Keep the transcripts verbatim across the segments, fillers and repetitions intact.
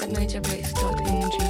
at niger base dot n g.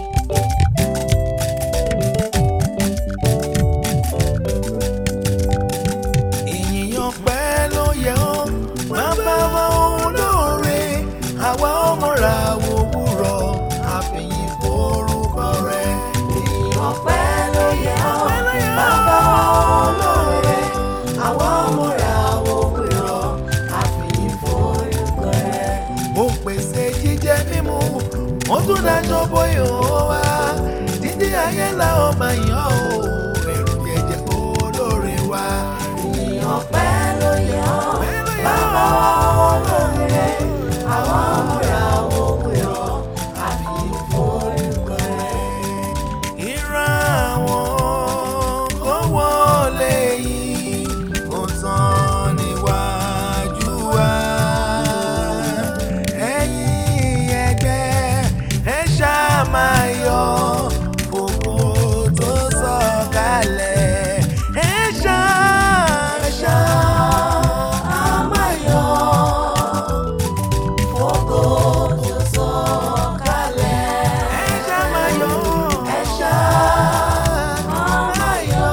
Ènìyàn pẹ́ ló yẹ ọ́, bàbá wa olóore, àwa ọmọ ra òwúrọ̀, àfẹ̀yìn forúkọ rẹ̀. Ènìyàn pẹ́ ló yẹ ọ́, bàbá wa olóore, àwa ọmọ ra òwúrọ̀, àfẹ̀yìn forúkọ rẹ̀. Ó pèsè jíjẹ mímu, ó tún dájọ́ bóyá ó wá, títí ayé la ó máa yàn ó, ẹ̀rù jẹjẹ olóore wa. Ènìyàn pẹ́ ló yẹ ọ́, bàbá wa olóore, àwa ọmọ ra òwúrọ̀, àfẹ̀yìn forúkọ rẹ̀. Ìran àwọn kó wọlé yìí, kò tán níwájú wa. Ẹ̀yin ẹgbẹ́, ẹ ṣáà máa yọ̀, ògo tó sọ̀kalẹ̀. Ẹ ṣáà, ẹ ṣáà. A máa yọ̀, ògo tó sọ̀kalẹ̀. Ẹ ṣáà máa yọ̀. Ẹ ṣáà máa yọ̀,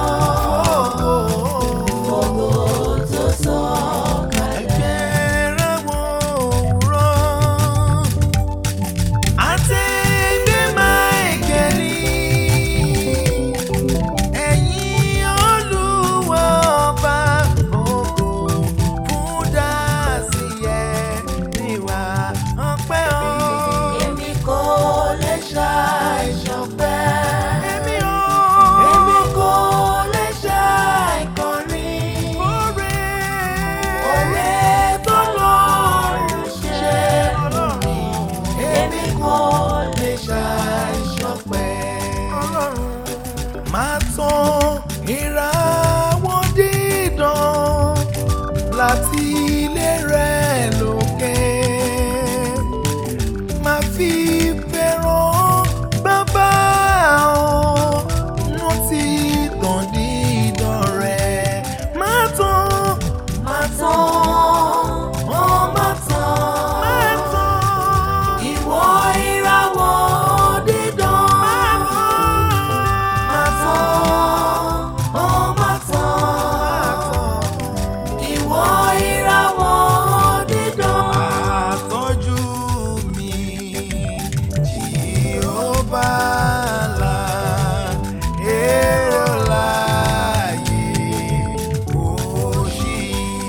ògo tó sọ̀kalẹ̀. Èmi kò lè ṣàì ṣọpẹ́. Èmi kò lè ṣàì kọrin. Oore t'Ọlọ́run ṣe fún mi. Èmi kò lè ṣàì ṣọpẹ́. Máa tan ìràwọ̀ dídán láti ilé rẹ̀ lókè. Máa fi fẹ́ràn bàbá ọ̀nà tí tàn dídán rẹ̀. Máa tan, Máa tàn, ó máa tàn. máa tan. Ìwọ ìràwọ̀ dídán. Máa tàn, ó máa tàn. Ìwọ ìràwọ̀ dídán. Àtọ́jú mi, Jehovah là, èrò láàyè òṣì.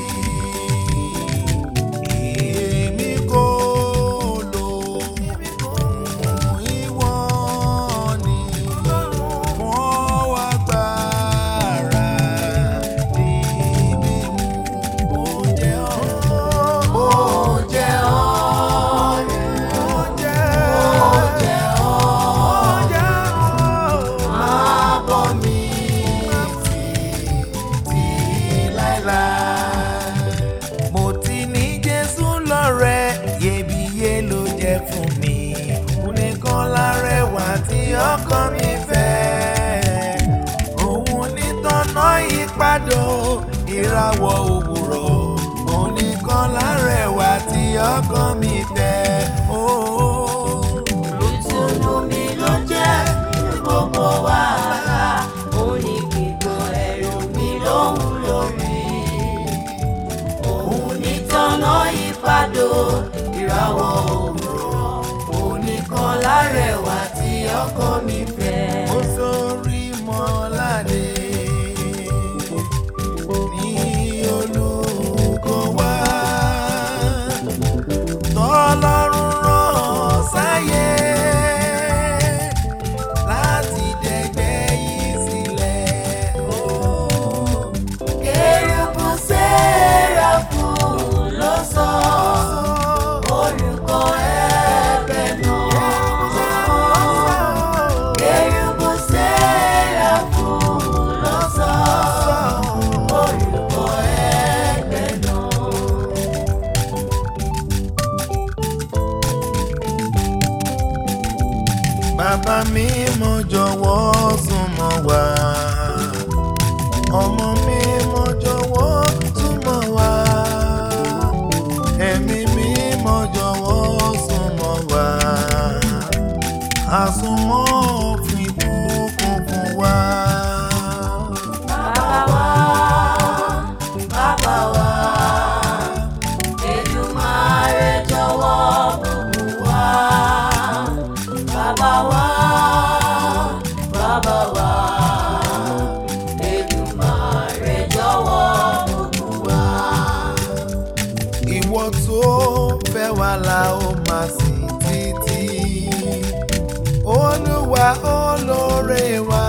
Èmi kò lò fún ìwọ ni, fún agbára ní mímú oúnjẹ ọ̀run. Oúnjẹ ọ̀run. Oúnjẹ Oúnjẹ ọ̀run. Máa bọ́ mi títí láéláé. Mo ti ní Jésù lọ́rẹ́, iyebíye ló jẹ́ fún mi. Òun nìkan lárẹwà tí ọkàn mi fẹ́. Òun ní tọ́nà ìpàdé ìràwọ̀ òwúrọ̀. Òun nìkan lárẹwà tí ọkàn mi fẹ́. Oh. Ìtùnú mi ló jẹ́ ní gbogbo wàhálà. Ó ní kíkó ẹrù mi lóhùn lórí. Òun ní tọ́nà ìpàdé ìràwọ̀ òwúrọ̀. Òun nìkan lárẹwà tí ọkọ mi fẹ́. Mo sórí mọ́ládé ní olùkọ́ wa, tọ́lọ́run rán sáyé láti dẹ̀gbẹ́ yìí sílẹ̀. Oh. Kérúbù séráfù ló sọ orúkọ ẹgbẹ́ náà. Kérúbù séráfù ló sọ orúkọ ẹgbẹ́ náà. Bàbá mi mo jọ̀wọ́ súnmọ́ wa, ọmọ mi mo jọ̀wọ́ súnmọ́ wa, ẹ̀mí mi mo jọ̀wọ́ súnmọ́ wa. máa súnmọ́ fún ìbùkún fún wa. Bàbá wa, bàbá wa, Èdùmàrè jọ̀wọ́ bùkún wa. Bàbá wa, bàbá wa, Èdùmàrè jọ̀wọ́ bùkún wa. Ìwọ tó fẹ́ wa la ó máa sìn títí. Olúwa olóore wa,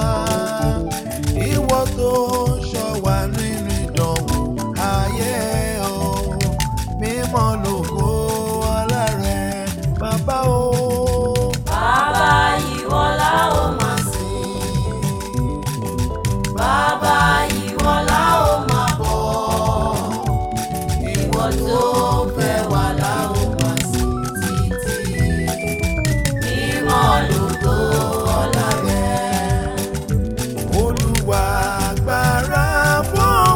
ìwọ tó ṣọ́ wa nínú ìdánwò ayé o, mímọ́ lógo ọlá rẹ bàbá o. Bàbá ìwọ la ó máa sìn, bàbá ìwọ la ó máa bọ̀, ìwọ tó fẹ́ wa la ó máa sìn títí, mímọ́ lógo ọlá rẹ. Olúwa agbára fọ́hùn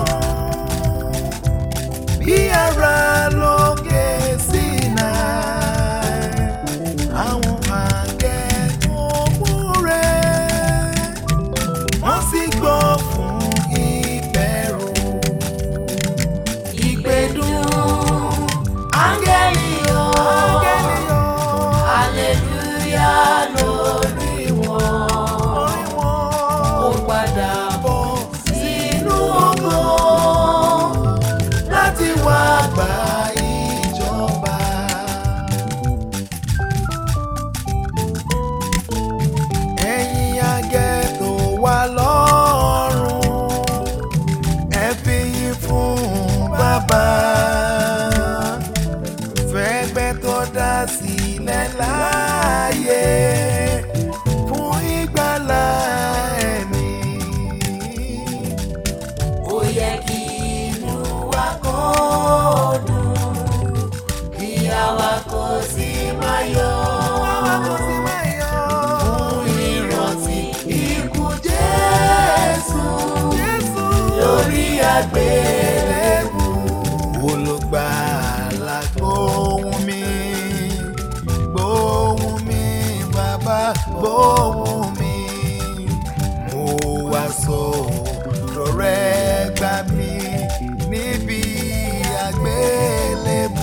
bí ara lókè Sínáì, àwọn àgẹ̀ tó mú rẹ̀ wọ́n sì gbọ́ fún ìbẹ̀rù. Ìgbèdùn áńgẹ́lì o, hallelujah lórí wọn, ó padà bọ̀ sínú ògo láti wá gba ìjọba. Ẹ̀yin àgẹ̀ tó wà lọ́run, ẹ fi yìn fún Bàbá. Fẹ́gbẹ́ tó dá sílẹ̀ láàyè fún ìgbàlà ẹ̀mí. ó yẹ kí inú wa kó dùn, kí àwa kó sì máa yọ̀. Fún ìrántí ikú Jésù lórí àgbélébù. Olùgbàlà gbóhùn mi, gbóhùn mi bàbá, gbóhùn mi. Mo wá sọ̀rọ̀ rẹ gbà mí níbi àgbélébù.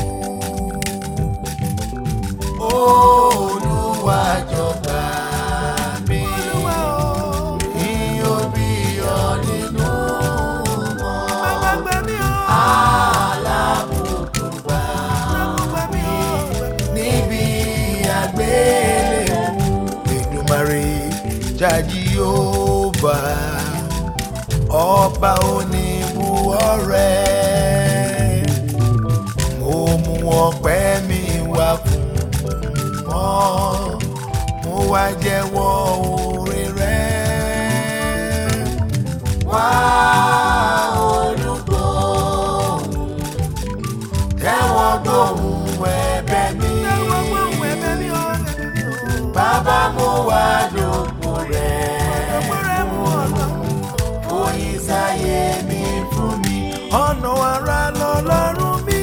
Olúwa jọ̀gbà mi, ìyó bí ọ nínú wọn. Alábùkún gbà mí níbi àgbélébù. Èdùmàrè Jah Jèhófà, ọba oníbuọrẹ, mo mú ọpẹ́ mi wá fún ọ, mo wá jẹ́wọ́ oore rẹ. Wá olùgbòhùn, Tẹ́wọ́ gbóhùn ẹ̀bẹ̀ mi, bàbá mo wá dòpò rẹ̀. oyin sáyé mi fún mi. Ọ̀nà ara lọ́lọ́run mi,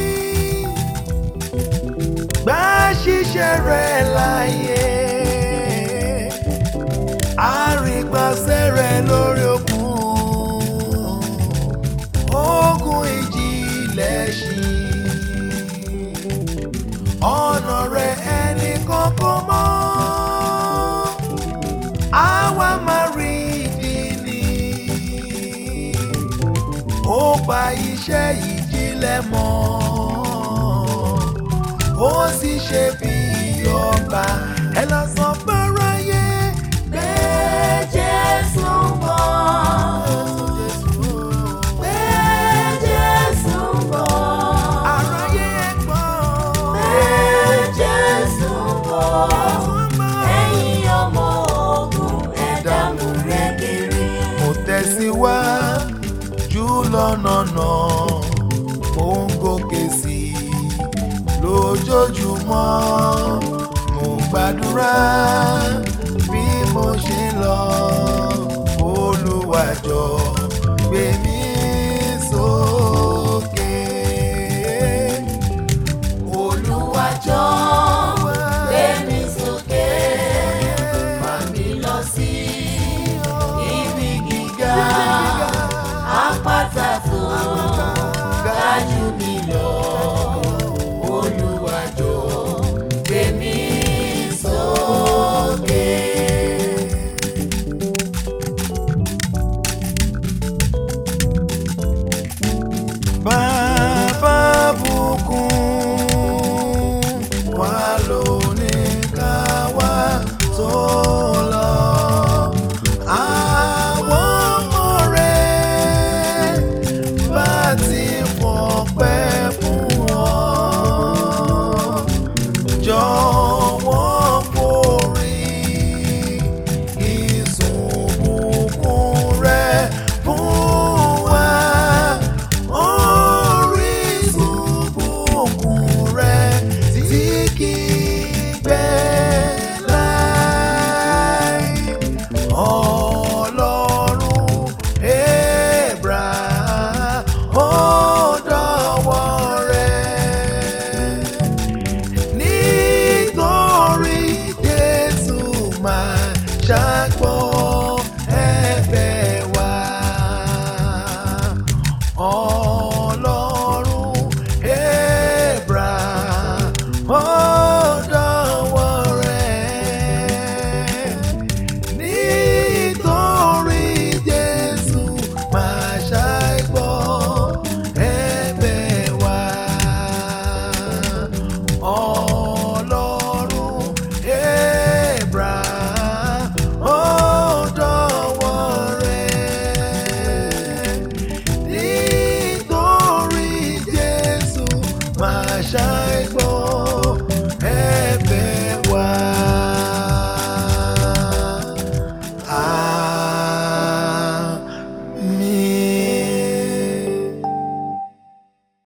gbà ṣiṣẹ́ rẹ̀ láyé. Àrígbàsẹ́ rẹ̀ lórí òkun, ogun ìjìnlẹ̀ ṣí. Ọ̀nà rẹ̀ ẹnìkan kò mọ̀, àwa máa rí ìdí ni. Ó pa iṣẹ́ ìjìnlẹ̀ mọ́, ó sì ṣe bí ọba. Ẹ lọ sọ fáráyé Pé Jésù ń bọ̀, pé Jésù ń bọ̀, aráyé ẹ gbọ́. pé Jésù ń bọ̀. Ẹ̀yin ọmọ ogun, ẹ dàmúrè kiri. Mo tẹ̀síwájú lọ́nà náà, mo ń gòkè sí i lójoojúmọ́. Mo gbàdúrà bí mo ṣe lọ, Olúwa jọ̀ọ́